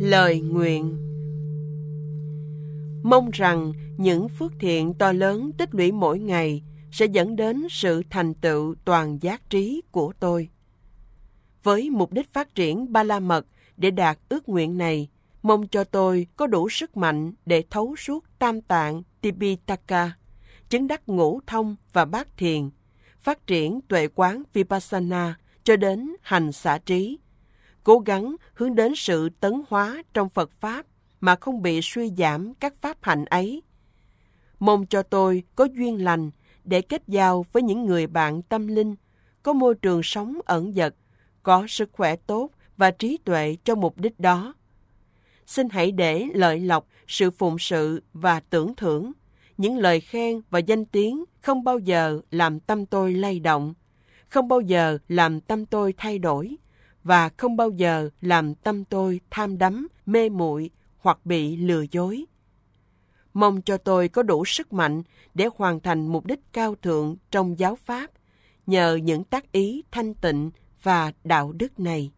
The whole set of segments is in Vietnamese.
Lời nguyện. Mong rằng những phước thiện to lớn tích lũy mỗi ngày sẽ dẫn đến sự thành tựu toàn giác trí của tôi. Với mục đích phát triển Ba La Mật để đạt ước nguyện này, mong cho tôi có đủ sức mạnh để thấu suốt Tam Tạng Tipitaka, chứng đắc ngũ thông và bát thiền, phát triển tuệ quán Vipassana cho đến hành xả trí, cố gắng hướng đến sự tấn hóa trong Phật Pháp mà không bị suy giảm các pháp hạnh ấy. Mong cho tôi có duyên lành để kết giao với những người bạn tâm linh, có môi trường sống ẩn dật, có sức khỏe tốt và trí tuệ cho mục đích đó. Xin hãy để lợi lộc, sự phụng sự và tưởng thưởng, những lời khen và danh tiếng không bao giờ làm tâm tôi lay động, không bao giờ làm tâm tôi thay đổi, và không bao giờ làm tâm tôi tham đắm, mê muội hoặc bị lừa dối. Mong cho tôi có đủ sức mạnh để hoàn thành mục đích cao thượng trong giáo pháp, nhờ những tác ý thanh tịnh và đạo đức này.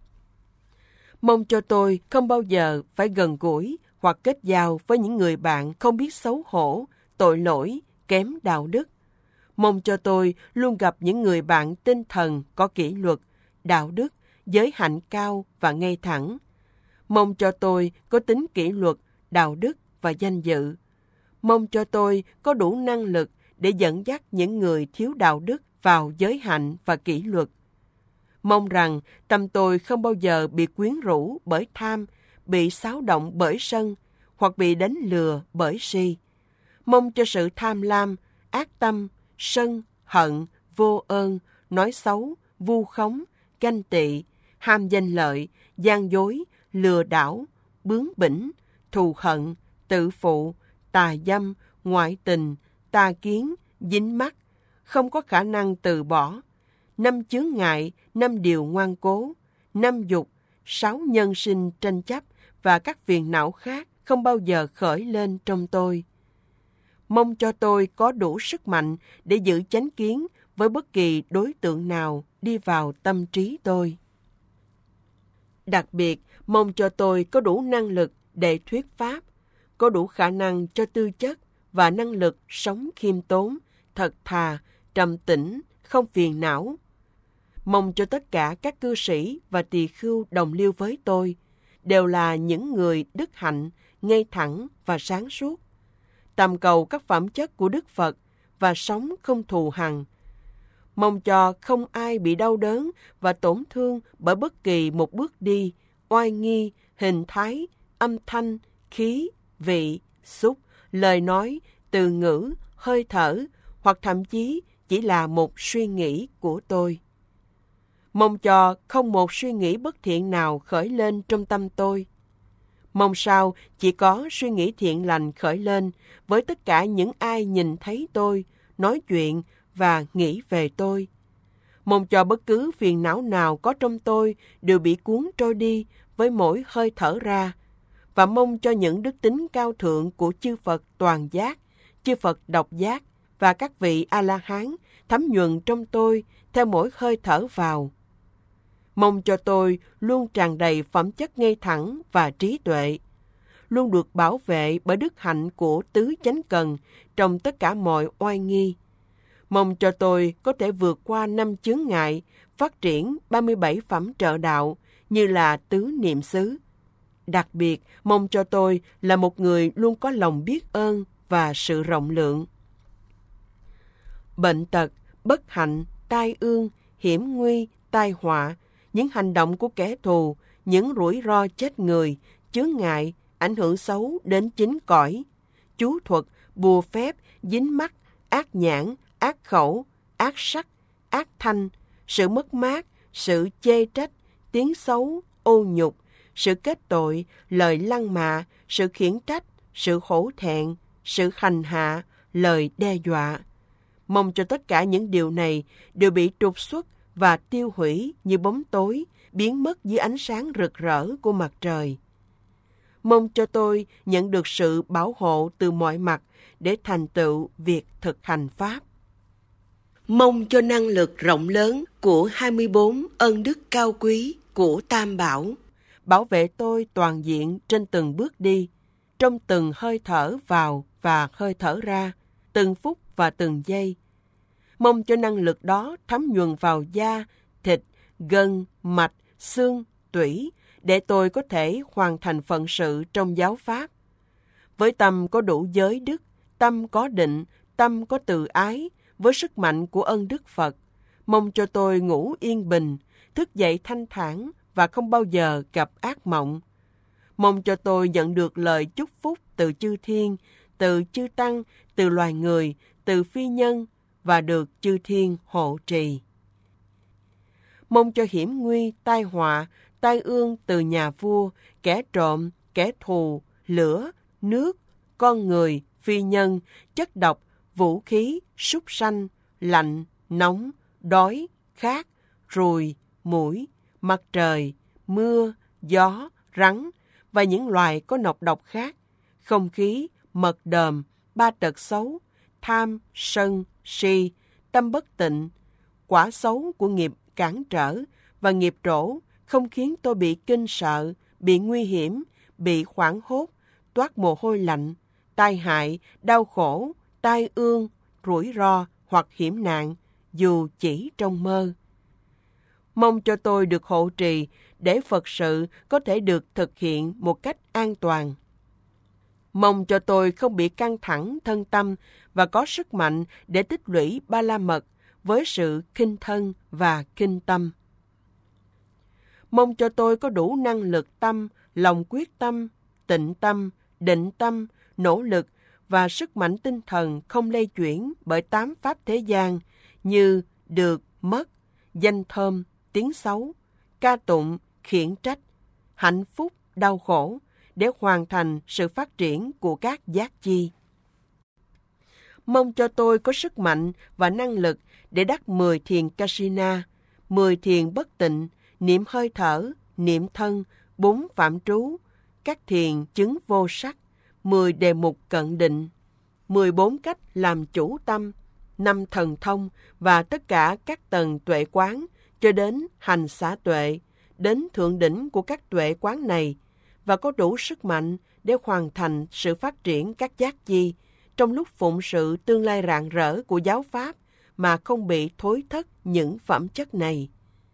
Mong cho tôi không bao giờ phải gần gũi hoặc kết giao với những người bạn không biết xấu hổ, tội lỗi, kém đạo đức. Mong cho tôi luôn gặp những người bạn tinh thần có kỷ luật, đạo đức, giới hạnh cao và ngay thẳng. Mong cho tôi có tính kỷ luật, đạo đức và danh dự. Mong cho tôi có đủ năng lực để dẫn dắt những người thiếu đạo đức vào giới hạnh và kỷ luật. Mong rằng tâm tôi không bao giờ bị quyến rũ bởi tham, bị xáo động bởi sân, hoặc bị đánh lừa bởi si. Mong cho sự tham lam, ác tâm, sân, hận, vô ơn, nói xấu, vu khống, ganh tị, ham danh lợi, gian dối, lừa đảo, bướng bỉnh, thù hận, tự phụ, tà dâm, ngoại tình, tà kiến, dính mắc, không có khả năng từ bỏ, 5 chướng ngại, 5 điều ngoan cố, 5 dục, 6 nhân sinh tranh chấp và các phiền não khác không bao giờ khởi lên trong tôi. Mong cho tôi có đủ sức mạnh để giữ chánh kiến với bất kỳ đối tượng nào đi vào tâm trí tôi. Đặc biệt, mong cho tôi có đủ năng lực để thuyết pháp, có đủ khả năng cho tư chất và năng lực sống khiêm tốn, thật thà, trầm tĩnh, không phiền não. Mong cho tất cả các cư sĩ và tỳ khưu đồng liêu với tôi đều là những người đức hạnh, ngay thẳng và sáng suốt, tầm cầu các phẩm chất của Đức Phật và sống không thù hằn. Mong cho không ai bị đau đớn và tổn thương bởi bất kỳ một bước đi, oai nghi, hình thái, âm thanh, khí, vị, xúc, lời nói, từ ngữ, hơi thở, hoặc thậm chí chỉ là một suy nghĩ của tôi. Mong cho không một suy nghĩ bất thiện nào khởi lên trong tâm tôi. Mong sao chỉ có suy nghĩ thiện lành khởi lên với tất cả những ai nhìn thấy tôi, nói chuyện và nghĩ về tôi. Mong cho bất cứ phiền não nào có trong tôi đều bị cuốn trôi đi với mỗi hơi thở ra. Và mong cho những đức tính cao thượng của chư Phật toàn giác, chư Phật độc giác và các vị A-la-hán thấm nhuần trong tôi theo mỗi hơi thở vào. Mong cho tôi luôn tràn đầy phẩm chất ngay thẳng và trí tuệ, luôn được bảo vệ bởi đức hạnh của tứ chánh cần trong tất cả mọi oai nghi. Mong cho tôi có thể vượt qua 5 chướng ngại, phát triển 37 phẩm trợ đạo như là tứ niệm xứ. Đặc biệt, mong cho tôi là một người luôn có lòng biết ơn và sự rộng lượng. Bệnh tật, bất hạnh, tai ương, hiểm nguy, tai họa, những hành động của kẻ thù, những rủi ro chết người, chướng ngại, ảnh hưởng xấu đến chính cõi, chú thuật, bùa phép, dính mắc, ác nhãn, ác khẩu, ác sắc, ác thanh, sự mất mát, sự chê trách, tiếng xấu, ô nhục, sự kết tội, lời lăng mạ, sự khiển trách, sự hổ thẹn, sự hành hạ, lời đe dọa. Mong cho tất cả những điều này đều bị trục xuất và tiêu hủy như bóng tối, biến mất dưới ánh sáng rực rỡ của mặt trời. Mong cho tôi nhận được sự bảo hộ từ mọi mặt để thành tựu việc thực hành Pháp. Mong cho năng lực rộng lớn của 24 ân đức cao quý của Tam Bảo bảo vệ tôi toàn diện trên từng bước đi, trong từng hơi thở vào và hơi thở ra, từng phút và từng giây. Mong cho năng lực đó thấm nhuần vào da, thịt, gân, mạch, xương, tủy, để tôi có thể hoàn thành phận sự trong giáo pháp. Với tâm có đủ giới đức, tâm có định, tâm có từ ái, với sức mạnh của ân đức Phật, mong cho tôi ngủ yên bình, thức dậy thanh thản và không bao giờ gặp ác mộng. Mong cho tôi nhận được lời chúc phúc từ chư thiên, từ chư tăng, từ loài người, từ phi nhân và được chư thiên hộ trì. Mong cho hiểm nguy, tai họa, tai ương từ nhà vua, kẻ trộm, kẻ thù, lửa, nước, con người, phi nhân, chất độc, vũ khí, súc sanh, lạnh, nóng, đói, khát, ruồi, muỗi, mặt trời, mưa, gió, rắn và những loài có nọc độc khác, không khí, mật đờm, ba tật xấu, tham, sân, si, tâm bất tịnh, quả xấu của nghiệp cản trở và nghiệp trổ không khiến tôi bị kinh sợ, bị nguy hiểm, bị hoảng hốt, toát mồ hôi lạnh, tai hại, đau khổ, tai ương, rủi ro hoặc hiểm nạn, dù chỉ trong mơ. Mong cho tôi được hộ trì để Phật sự có thể được thực hiện một cách an toàn. Mong cho tôi không bị căng thẳng thân tâm và có sức mạnh để tích lũy ba la mật với sự khinh thân và khinh tâm. Mong cho tôi có đủ năng lực tâm, lòng quyết tâm, tịnh tâm, định tâm, nỗ lực và sức mạnh tinh thần không lay chuyển bởi 8 pháp thế gian như được, mất, danh thơm, tiếng xấu, ca tụng, khiển trách, hạnh phúc, đau khổ để hoàn thành sự phát triển của các giác chi. Mong cho tôi có sức mạnh và năng lực để đắc 10 thiền Kasina, 10 thiền bất tịnh, niệm hơi thở, niệm thân, 4 phạm trú, các thiền chứng vô sắc, 10 đề mục cận định, 14 cách làm chủ tâm, 5 thần thông và tất cả các tầng tuệ quán cho đến hành xả tuệ, đến thượng đỉnh của các tuệ quán này và có đủ sức mạnh để hoàn thành sự phát triển các giác chi trong lúc phụng sự tương lai rạng rỡ của giáo pháp mà không bị thối thất những phẩm chất này.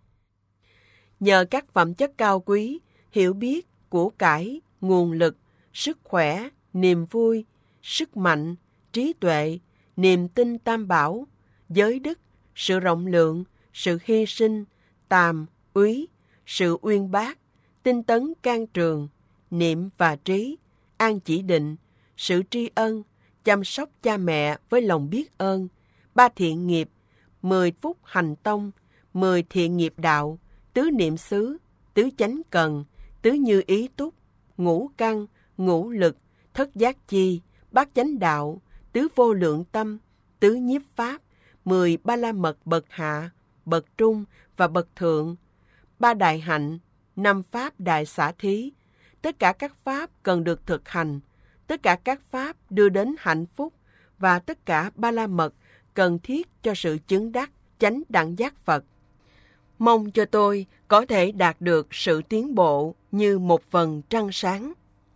Nhờ các phẩm chất cao quý, hiểu biết, của cải, nguồn lực, sức khỏe, niềm vui, sức mạnh, trí tuệ, niềm tin tam bảo, giới đức, sự rộng lượng, sự hy sinh, tàm, úy, sự uyên bác, tinh tấn can trường, niệm và trí, an chỉ định, sự tri ân, chăm sóc cha mẹ với lòng biết ơn, 3 thiện nghiệp, 10 phút hành tông, 10 thiện nghiệp đạo, tứ niệm xứ, tứ chánh cần, tứ như ý túc, ngũ căn, ngũ lực, thất giác chi, bát chánh đạo, tứ vô lượng tâm, tứ nhiếp pháp, 10 ba la mật bậc hạ, bậc trung và bậc thượng, 3 đại hạnh, 5 pháp đại xả thí. Tất cả các pháp cần được thực hành, tất cả các pháp đưa đến hạnh phúc và tất cả ba la mật cần thiết cho sự chứng đắc chánh đẳng giác Phật. Mong cho tôi có thể đạt được sự tiến bộ như một vầng trăng sáng,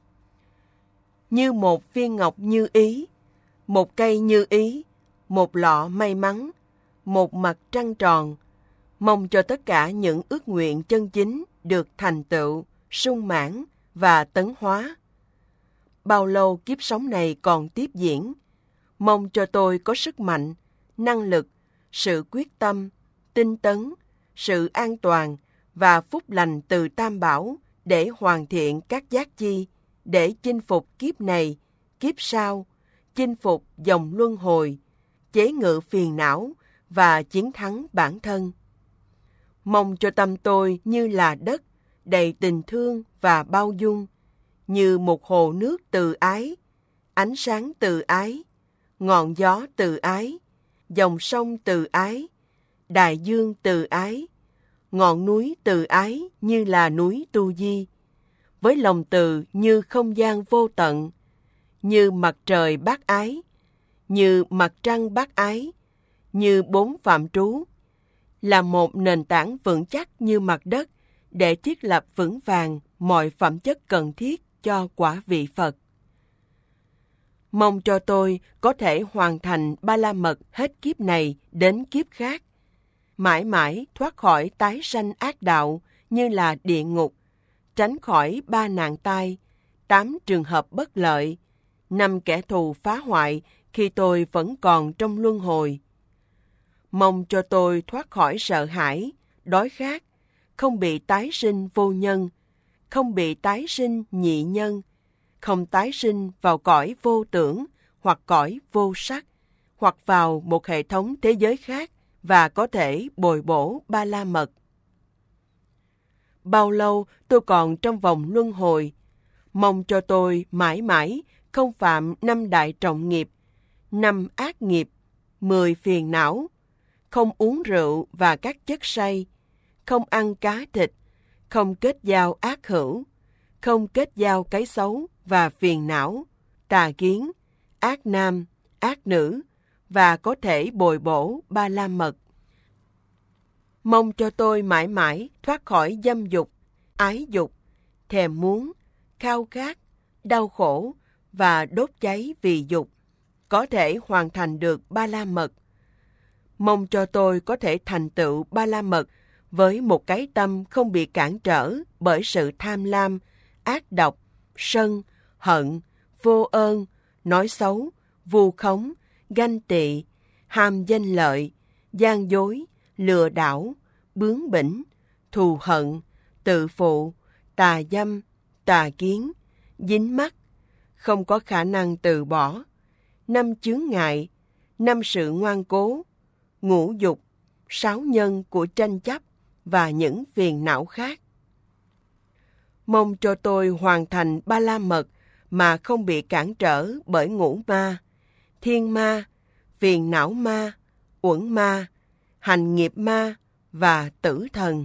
như một viên ngọc như ý, một cây như ý, một lọ may mắn, một mặt trăng tròn. Mong cho tất cả những ước nguyện chân chính được thành tựu, sung mãn và tấn hóa. Bao lâu kiếp sống này còn tiếp diễn, mong cho tôi có sức mạnh, năng lực, sự quyết tâm, tinh tấn, sự an toàn và phúc lành từ Tam Bảo để hoàn thiện các giác chi, để chinh phục kiếp này, kiếp sau, chinh phục dòng luân hồi, chế ngự phiền não và chiến thắng bản thân. Mong cho tâm tôi như là đất, đầy tình thương và bao dung, như một hồ nước từ ái, ánh sáng từ ái, ngọn gió từ ái, dòng sông từ ái, đại dương từ ái, ngọn núi từ ái như là núi Tu Di, với lòng từ như không gian vô tận, như mặt trời bác ái, như mặt trăng bác ái, như 4 phạm trú, là một nền tảng vững chắc như mặt đất để thiết lập vững vàng mọi phẩm chất cần thiết cho quả vị Phật. Mong cho tôi có thể hoàn thành Ba La Mật hết kiếp này đến kiếp khác, mãi mãi thoát khỏi tái sanh ác đạo như là địa ngục, tránh khỏi 3 nạn tai, 8 trường hợp bất lợi, 5 kẻ thù phá hoại khi tôi vẫn còn trong luân hồi. Mong cho tôi thoát khỏi sợ hãi, đói khát, không bị tái sinh vô nhân, không bị tái sinh nhị nhân, không tái sinh vào cõi vô tưởng hoặc cõi vô sắc, hoặc vào một hệ thống thế giới khác và có thể bồi bổ Ba La Mật. Bao lâu tôi còn trong vòng luân hồi, mong cho tôi mãi mãi không phạm 5 đại trọng nghiệp, 5 ác nghiệp, 10 phiền não, không uống rượu và các chất say, không ăn cá thịt, không kết giao ác hữu, không kết giao cái xấu và phiền não, tà kiến, ác nam, ác nữ, và có thể bồi bổ Ba La Mật. Mong cho tôi mãi mãi thoát khỏi dâm dục, ái dục, thèm muốn, khao khát, đau khổ và đốt cháy vì dục, có thể hoàn thành được Ba La Mật. Mong cho tôi có thể thành tựu Ba La Mật với một cái tâm không bị cản trở bởi sự tham lam, ác độc, sân, hận, vô ơn, nói xấu, vu khống, ganh tị, ham danh lợi, gian dối, lừa đảo, bướng bỉnh, thù hận, tự phụ, tà dâm, tà kiến, dính mắc, không có khả năng từ bỏ, 5 chướng ngại, 5 sự ngoan cố, ngũ dục, 6 nhân của tranh chấp và những phiền não khác. Mong cho tôi hoàn thành Ba La Mật mà không bị cản trở bởi ngũ ma, thiên ma, phiền não ma, uẩn ma, hành nghiệp ma và tử thần.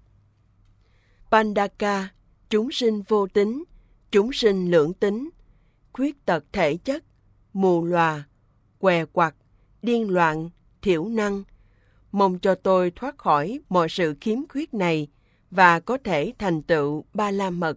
Pandaka, chúng sinh vô tính, chúng sinh lưỡng tính, khuyết tật thể chất, mù lòa, què quặt, điên loạn, thiểu năng. Mong cho tôi thoát khỏi mọi sự khiếm khuyết này và có thể thành tựu Ba La Mật.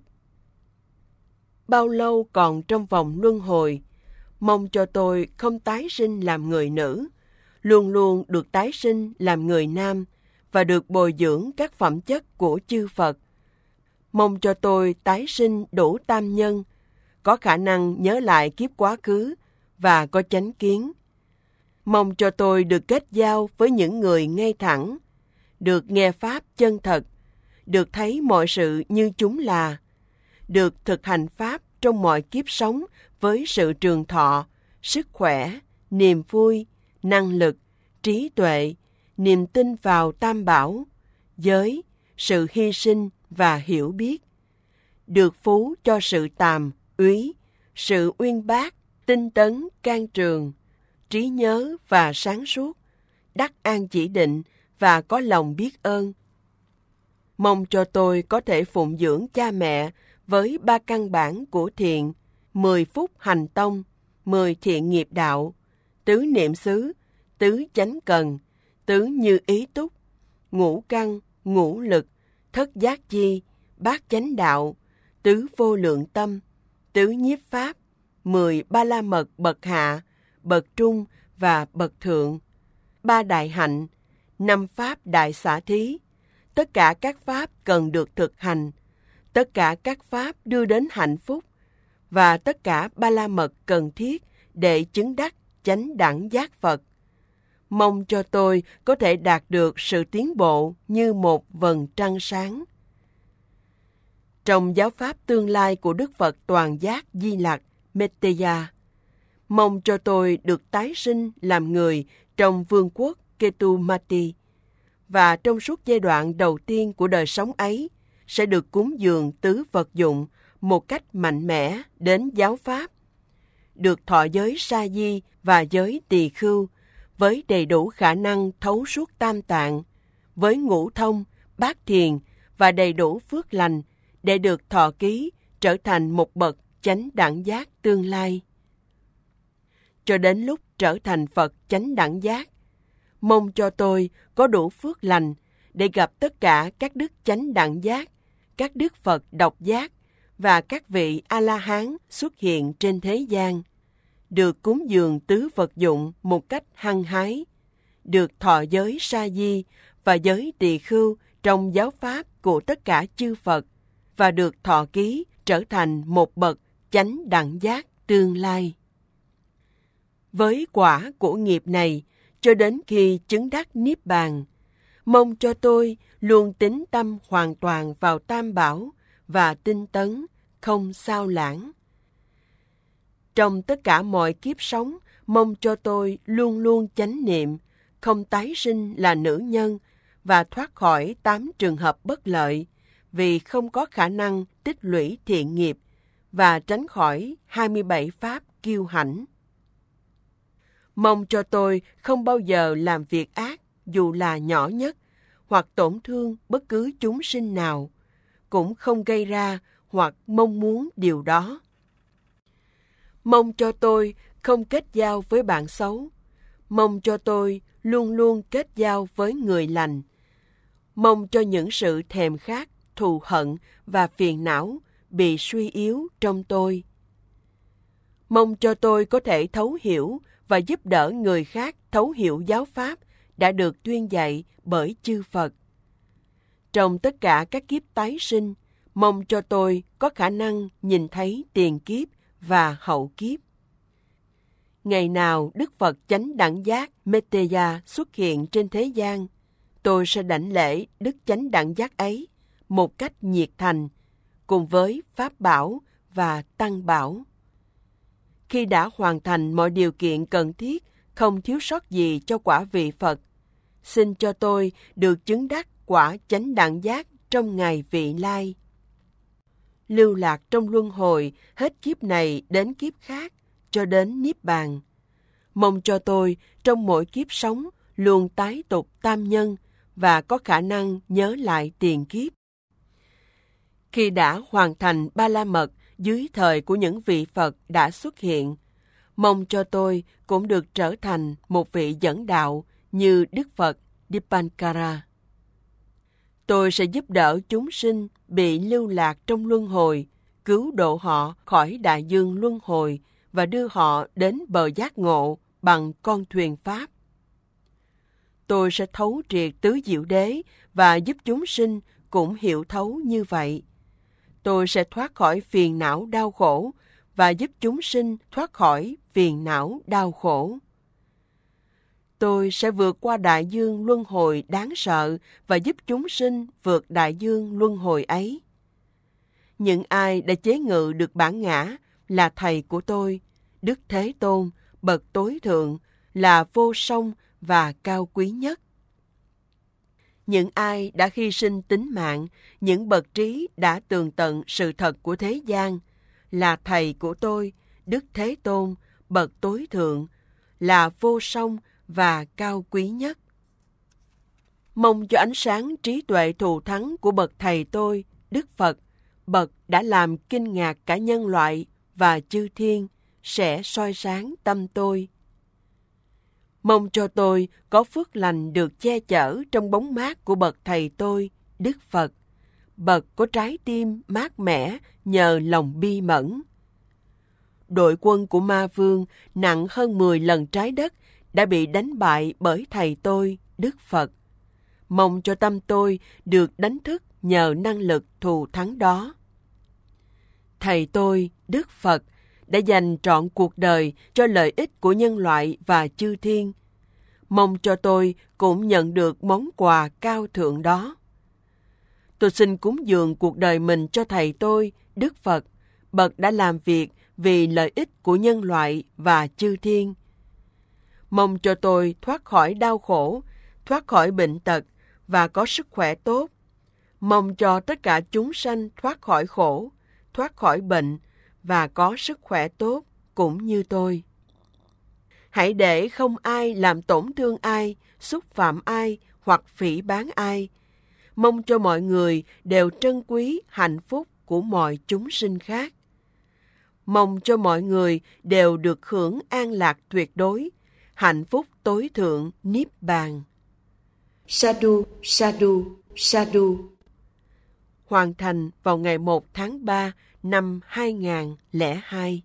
Bao lâu còn trong vòng luân hồi, mong cho tôi không tái sinh làm người nữ, luôn luôn được tái sinh làm người nam và được bồi dưỡng các phẩm chất của chư Phật. Mong cho tôi tái sinh đủ tam nhân, có khả năng nhớ lại kiếp quá khứ và có chánh kiến. Mong cho tôi được kết giao với những người ngay thẳng, được nghe Pháp chân thật, được thấy mọi sự như chúng là, được thực hành Pháp trong mọi kiếp sống với sự trường thọ, sức khỏe, niềm vui, năng lực, trí tuệ, niềm tin vào Tam Bảo, giới, sự hy sinh và hiểu biết, được phú cho sự tàm, úy, sự uyên bác, tinh tấn, can trường, trí nhớ và sáng suốt, đắc an chỉ định và có lòng biết ơn. Mong cho tôi có thể phụng dưỡng cha mẹ với 3 căn bản của thiện, 10 phúc hành tông, 10 thiện nghiệp đạo, tứ niệm xứ, tứ chánh cần, tứ như ý túc, ngũ căn, ngũ lực, thất giác chi, bát chánh đạo, tứ vô lượng tâm, tứ nhiếp pháp, 10 Ba La Mật bậc hạ, bậc trung và bậc thượng, 3 đại hạnh, 5 pháp đại xả thí. Tất cả các pháp cần được thực hành, tất cả các pháp đưa đến hạnh phúc và tất cả Ba La Mật cần thiết để chứng đắc chánh đẳng giác Phật. Mong cho tôi có thể đạt được sự tiến bộ như một vầng trăng sáng. Trong giáo pháp tương lai của Đức Phật Toàn Giác Di Lặc Metteya, mong cho tôi được tái sinh làm người trong vương quốc Ketumati, và trong suốt giai đoạn đầu tiên của đời sống ấy sẽ được cúng dường tứ vật dụng một cách mạnh mẽ đến giáo pháp, được thọ giới sa di và giới tỳ khưu với đầy đủ khả năng thấu suốt tam tạng, với ngũ thông, bát thiền và đầy đủ phước lành để được thọ ký trở thành một bậc chánh đẳng giác tương lai. Cho đến lúc trở thành Phật chánh đẳng giác, mong cho tôi có đủ phước lành để gặp tất cả các đức chánh đẳng giác, các đức Phật độc giác và các vị A-la-hán xuất hiện trên thế gian, được cúng dường tứ vật dụng một cách hăng hái, được thọ giới sa di và giới tỳ khưu trong giáo pháp của tất cả chư Phật, và được thọ ký trở thành một bậc chánh đẳng giác tương lai. Với quả của nghiệp này, cho đến khi chứng đắc Niết Bàn, mong cho tôi luôn tín tâm hoàn toàn vào Tam Bảo và tinh tấn, không sao lãng. Trong tất cả mọi kiếp sống, mong cho tôi luôn luôn chánh niệm, không tái sinh là nữ nhân và thoát khỏi 8 trường hợp bất lợi vì không có khả năng tích lũy thiện nghiệp và tránh khỏi 27 pháp kiêu hãnh. Mong cho tôi không bao giờ làm việc ác dù là nhỏ nhất hoặc tổn thương bất cứ chúng sinh nào, cũng không gây ra hoặc mong muốn điều đó. Mong cho tôi không kết giao với bạn xấu. Mong cho tôi luôn luôn kết giao với người lành. Mong cho những sự thèm khát, thù hận và phiền não bị suy yếu trong tôi. Mong cho tôi có thể thấu hiểu và giúp đỡ người khác thấu hiểu giáo pháp đã được tuyên dạy bởi chư Phật. Trong tất cả các kiếp tái sinh, mong cho tôi có khả năng nhìn thấy tiền kiếp và hậu kiếp. Ngày nào Đức Phật Chánh Đẳng Giác Metteyya xuất hiện trên thế gian, tôi sẽ đảnh lễ Đức Chánh Đẳng Giác ấy một cách nhiệt thành, cùng với Pháp Bảo và Tăng Bảo. Khi đã hoàn thành mọi điều kiện cần thiết, không thiếu sót gì cho quả vị Phật, xin cho tôi được chứng đắc quả Chánh Đẳng Giác trong ngày vị lai. Lưu lạc trong luân hồi hết kiếp này đến kiếp khác cho đến Niết Bàn. Mong cho tôi trong mỗi kiếp sống luôn tái tục tam nhân và có khả năng nhớ lại tiền kiếp. Khi đã hoàn thành Ba La Mật dưới thời của những vị Phật đã xuất hiện, mong cho tôi cũng được trở thành một vị dẫn đạo như Đức Phật Dipankara. Tôi sẽ giúp đỡ chúng sinh bị lưu lạc trong luân hồi, cứu độ họ khỏi đại dương luân hồi và đưa họ đến bờ giác ngộ bằng con thuyền Pháp. Tôi sẽ thấu triệt tứ diệu đế và giúp chúng sinh cũng hiểu thấu như vậy. Tôi sẽ thoát khỏi phiền não đau khổ và giúp chúng sinh thoát khỏi phiền não đau khổ. Tôi sẽ vượt qua đại dương luân hồi đáng sợ và giúp chúng sinh vượt đại dương luân hồi ấy. Những ai đã chế ngự được bản ngã là thầy của tôi, Đức Thế Tôn, bậc tối thượng, là vô song và cao quý nhất. Những ai đã hy sinh tính mạng, những bậc trí đã tường tận sự thật của thế gian, là thầy của tôi, Đức Thế Tôn, bậc tối thượng, là vô song và cao quý nhất. Mong cho ánh sáng trí tuệ thù thắng của bậc thầy tôi, Đức Phật, bậc đã làm kinh ngạc cả nhân loại và chư thiên, sẽ soi sáng tâm tôi. Mong cho tôi có phước lành được che chở trong bóng mát của bậc thầy tôi, Đức Phật, bậc có trái tim mát mẻ nhờ lòng bi mẫn. Đội quân của Ma Vương nặng hơn 10 lần trái đất đã bị đánh bại bởi thầy tôi, Đức Phật. Mong cho tâm tôi được đánh thức nhờ năng lực thù thắng đó. Thầy tôi, Đức Phật, đã dành trọn cuộc đời cho lợi ích của nhân loại và chư thiên. Mong cho tôi cũng nhận được món quà cao thượng đó. Tôi xin cúng dường cuộc đời mình cho thầy tôi, Đức Phật, bậc đã làm việc vì lợi ích của nhân loại và chư thiên. Mong cho tôi thoát khỏi đau khổ, thoát khỏi bệnh tật và có sức khỏe tốt. Mong cho tất cả chúng sanh thoát khỏi khổ, thoát khỏi bệnh và có sức khỏe tốt cũng như tôi. Hãy để không ai làm tổn thương ai, xúc phạm ai hoặc phỉ báng ai. Mong cho mọi người đều trân quý hạnh phúc của mọi chúng sinh khác. Mong cho mọi người đều được hưởng an lạc tuyệt đối, hạnh phúc tối thượng Niết Bàn. Sadhu, sadhu, sadhu. hoàn thành vào ngày 1 tháng 3 năm 2002.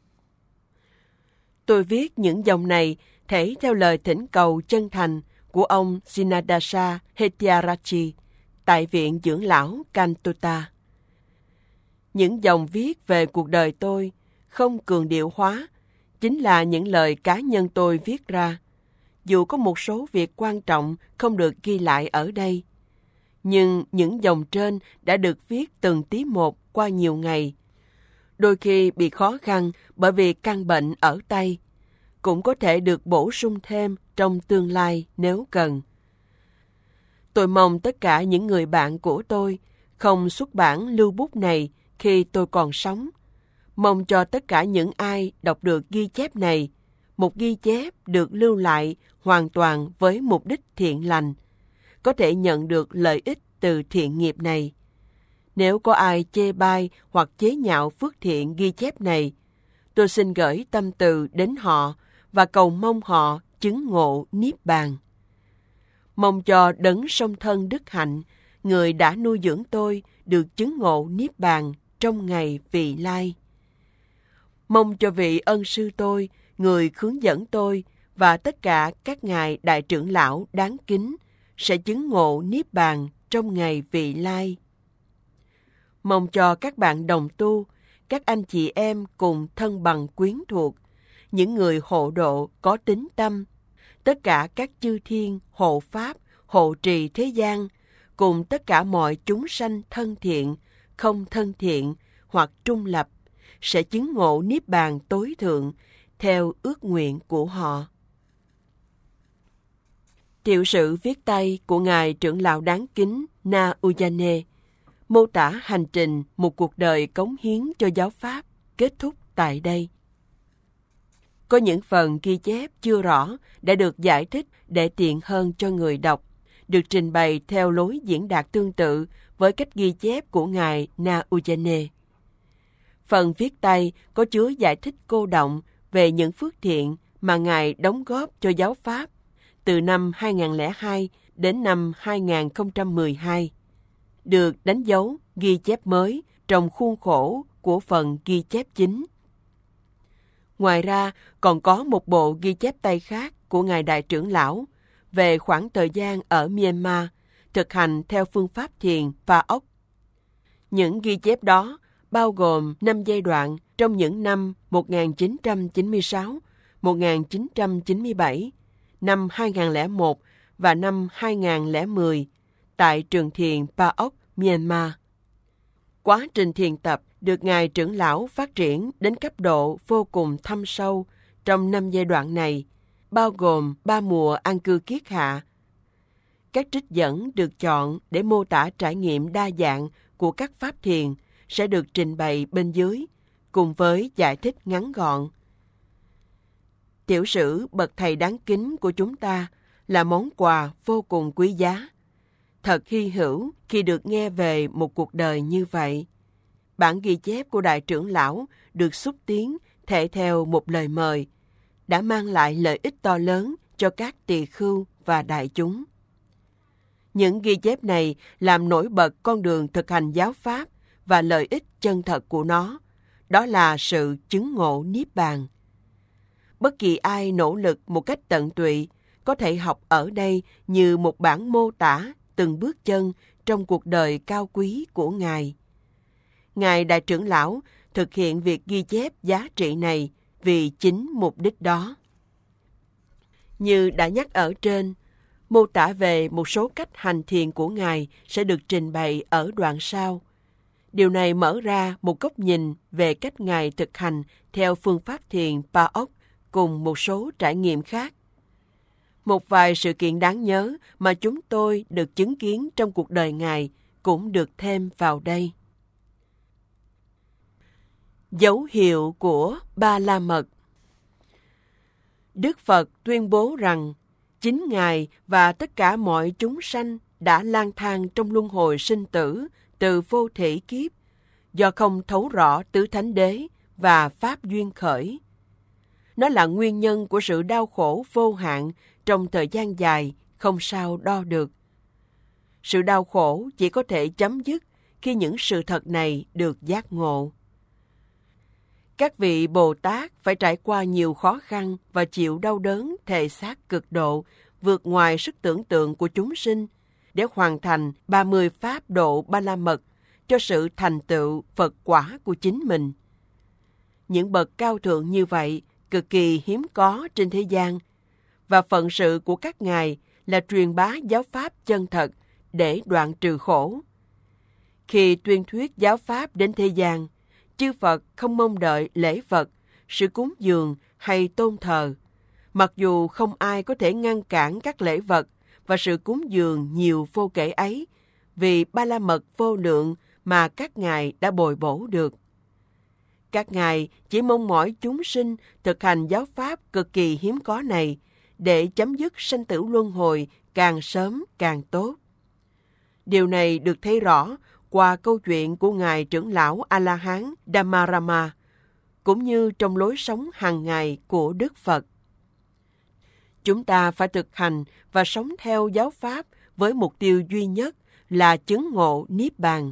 Tôi viết những dòng này thể theo lời thỉnh cầu chân thành của ông Sinadasa Hettiarachchi tại Viện Dưỡng Lão Kantota. Những dòng viết về cuộc đời tôi không cường điệu hóa, chính là những lời cá nhân tôi viết ra, dù có một số việc quan trọng không được ghi lại ở đây. Nhưng những dòng trên đã được viết từng tí một qua nhiều ngày, đôi khi bị khó khăn bởi vì căn bệnh ở tay, cũng có thể được bổ sung thêm trong tương lai nếu cần. Tôi mong tất cả những người bạn của tôi không xuất bản lưu bút này khi tôi còn sống. Mong cho tất cả những ai đọc được ghi chép này, một ghi chép được lưu lại hoàn toàn với mục đích thiện lành, có thể nhận được lợi ích từ thiện nghiệp này. Nếu có ai chê bai hoặc chế nhạo phước thiện ghi chép này, tôi xin gửi tâm từ đến họ và cầu mong họ chứng ngộ Niết Bàn. Mong cho đấng song thân đức hạnh, người đã nuôi dưỡng tôi, được chứng ngộ Niết Bàn trong ngày vị lai. Mong cho vị ân sư tôi, người hướng dẫn tôi và tất cả các ngài đại trưởng lão đáng kính sẽ chứng ngộ Niết Bàn trong ngày vị lai. Mong cho các bạn đồng tu, các anh chị em cùng thân bằng quyến thuộc, những người hộ độ có tín tâm, tất cả các chư thiên, hộ pháp, hộ trì thế gian, cùng tất cả mọi chúng sanh thân thiện, không thân thiện hoặc trung lập, sẽ chứng ngộ Niết Bàn tối thượng theo ước nguyện của họ. Tiểu sử viết tay của Ngài trưởng lão đáng kính Na Uyane mô tả hành trình một cuộc đời cống hiến cho giáo pháp kết thúc tại đây. Có những phần ghi chép chưa rõ đã được giải thích để tiện hơn cho người đọc, được trình bày theo lối diễn đạt tương tự với cách ghi chép của Ngài Na Uyane. Phần viết tay có chứa giải thích cô động về những phước thiện mà Ngài đóng góp cho giáo pháp từ năm 2002 đến năm 2012, được đánh dấu ghi chép mới trong khuôn khổ của phần ghi chép chính. Ngoài ra, còn có một bộ ghi chép tay khác của Ngài Đại trưởng lão về khoảng thời gian ở Myanmar thực hành theo phương pháp thiền PAOK. Những ghi chép đó bao gồm 5 giai đoạn trong những năm 1996, 1997, năm 2001 và năm 2010 tại trường thiền PAOK, Myanmar. Quá trình thiền tập được Ngài trưởng lão phát triển đến cấp độ vô cùng thâm sâu trong 5 giai đoạn này, bao gồm 3 mùa an cư kiết hạ. Các trích dẫn được chọn để mô tả trải nghiệm đa dạng của các pháp thiền sẽ được trình bày bên dưới, cùng với giải thích ngắn gọn. Tiểu sử bậc thầy đáng kính của chúng ta là món quà vô cùng quý giá. Thật hy hữu khi được nghe về một cuộc đời như vậy. Bản ghi chép của Đại trưởng lão được xúc tiến thể theo một lời mời, đã mang lại lợi ích to lớn cho các tỳ khưu và đại chúng. Những ghi chép này làm nổi bật con đường thực hành giáo pháp và lợi ích chân thật của nó, đó là sự chứng ngộ Niết Bàn. Bất kỳ ai nỗ lực một cách tận tụy có thể học ở đây như một bản mô tả từng bước chân trong cuộc đời cao quý của Ngài. Ngài Đại trưởng lão thực hiện việc ghi chép giá trị này vì chính mục đích đó. Như đã nhắc ở trên, mô tả về một số cách hành thiền của Ngài sẽ được trình bày ở đoạn sau. Điều này mở ra một góc nhìn về cách Ngài thực hành theo phương pháp thiền PAOK cùng một số trải nghiệm khác. Một vài sự kiện đáng nhớ mà chúng tôi được chứng kiến trong cuộc đời Ngài cũng được thêm vào đây. Dấu hiệu của Ba La Mật. Đức Phật tuyên bố rằng chính Ngài và tất cả mọi chúng sanh đã lang thang trong luân hồi sinh tử từ vô thỉ kiếp do không thấu rõ tứ thánh đế và pháp duyên khởi. Nó là nguyên nhân của sự đau khổ vô hạn trong thời gian dài không sao đo được. Sự đau khổ chỉ có thể chấm dứt khi những sự thật này được giác ngộ. Các vị Bồ Tát phải trải qua nhiều khó khăn và chịu đau đớn thể xác cực độ, vượt ngoài sức tưởng tượng của chúng sinh, để hoàn thành 30 pháp độ Ba La Mật cho sự thành tựu Phật quả của chính mình. Những bậc cao thượng như vậy cực kỳ hiếm có trên thế gian, và phận sự của các ngài là truyền bá giáo pháp chân thật để đoạn trừ khổ. Khi tuyên thuyết giáo pháp đến thế gian, chư Phật không mong đợi lễ vật, sự cúng dường hay tôn thờ, mặc dù không ai có thể ngăn cản các lễ vật và sự cúng dường nhiều vô kể ấy, vì Ba La Mật vô lượng mà các ngài đã bồi bổ được. Các ngài chỉ mong mỏi chúng sinh thực hành giáo pháp cực kỳ hiếm có này để chấm dứt sanh tử luân hồi càng sớm càng tốt. Điều này được thấy rõ qua câu chuyện của Ngài trưởng lão A-la-hán Dhammārama, cũng như trong lối sống hàng ngày của Đức Phật. Chúng ta phải thực hành và sống theo giáo pháp với mục tiêu duy nhất là chứng ngộ Niết Bàn.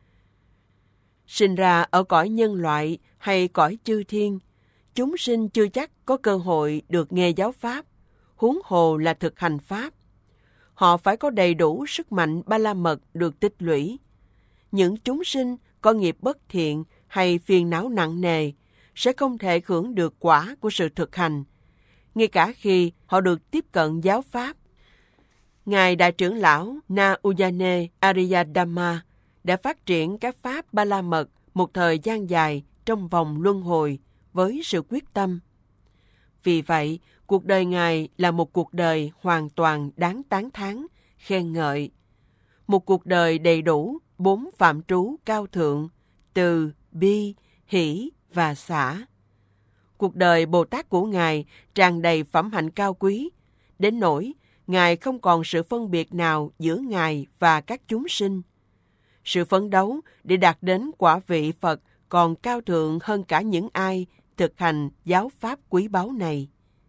Sinh ra ở cõi nhân loại hay cõi chư thiên, chúng sinh chưa chắc có cơ hội được nghe giáo pháp, huống hồ là thực hành pháp. Họ phải có đầy đủ sức mạnh Ba La Mật được tích lũy. Những chúng sinh có nghiệp bất thiện hay phiền não nặng nề sẽ không thể hưởng được quả của sự thực hành, ngay cả khi họ được tiếp cận giáo pháp. Ngài Đại trưởng lão Na Ujjane Ariyadhamma đã phát triển các pháp Ba La Mật một thời gian dài trong vòng luân hồi với sự quyết tâm. Vì vậy, cuộc đời Ngài là một cuộc đời hoàn toàn đáng tán thán, khen ngợi. Một cuộc đời đầy đủ 4 phạm trú cao thượng, từ, bi, hỷ và xả. Cuộc đời Bồ Tát của Ngài tràn đầy phẩm hạnh cao quý, đến nỗi Ngài không còn sự phân biệt nào giữa Ngài và các chúng sinh. Sự phấn đấu để đạt đến quả vị Phật còn cao thượng hơn cả những ai thực hành giáo pháp quý báu này.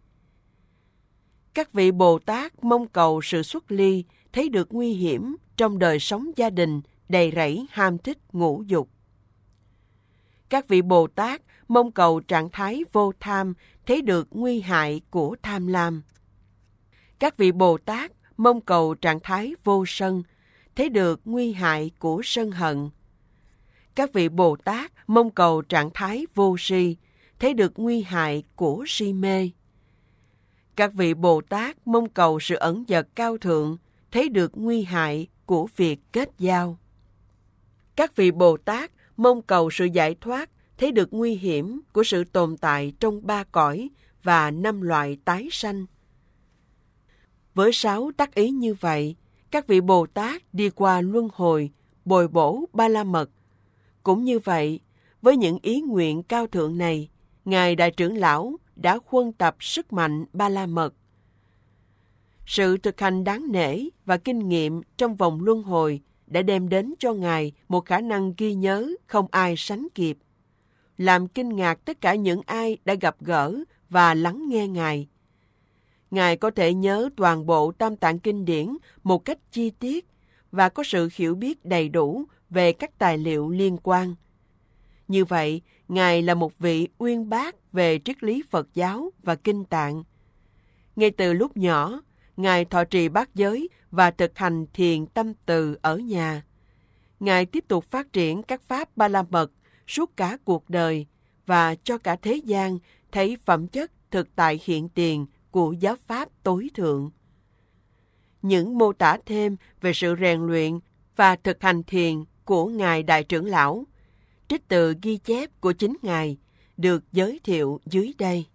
Các vị Bồ Tát mong cầu sự xuất ly, thấy được nguy hiểm trong đời sống gia đình đầy rẫy ham thích ngũ dục. Các vị Bồ Tát mong cầu trạng thái vô tham, thấy được nguy hại của tham lam. Các vị Bồ Tát mong cầu trạng thái vô sân, thấy được nguy hại của sân hận. Các vị Bồ Tát mong cầu trạng thái vô si, thấy được nguy hại của si mê. Các vị Bồ Tát mong cầu sự ẩn dật cao thượng, thấy được nguy hại của việc kết giao. Các vị Bồ Tát mong cầu sự giải thoát, thấy được nguy hiểm của sự tồn tại trong 3 cõi và 5 loại tái sanh. Với 6 tác ý như vậy, các vị Bồ Tát đi qua luân hồi, bồi bổ Ba La Mật. Cũng như vậy, với những ý nguyện cao thượng này, Ngài Đại trưởng lão đã huân tập sức mạnh Ba La Mật. Sự thực hành đáng nể và kinh nghiệm trong vòng luân hồi đã đem đến cho Ngài một khả năng ghi nhớ không ai sánh kịp, làm kinh ngạc tất cả những ai đã gặp gỡ và lắng nghe Ngài. Ngài có thể nhớ toàn bộ Tam Tạng Kinh điển một cách chi tiết và có sự hiểu biết đầy đủ về các tài liệu liên quan. Như vậy, Ngài là một vị uyên bác về triết lý Phật giáo và Kinh Tạng. Ngay từ lúc nhỏ, Ngài thọ trì bát giới và thực hành thiền tâm từ ở nhà. Ngài tiếp tục phát triển các pháp Ba La Mật suốt cả cuộc đời và cho cả thế gian thấy phẩm chất thực tại hiện tiền của giáo pháp tối thượng. Những mô tả thêm về sự rèn luyện và thực hành thiền của Ngài Đại trưởng lão, trích từ ghi chép của chính Ngài, được giới thiệu dưới đây.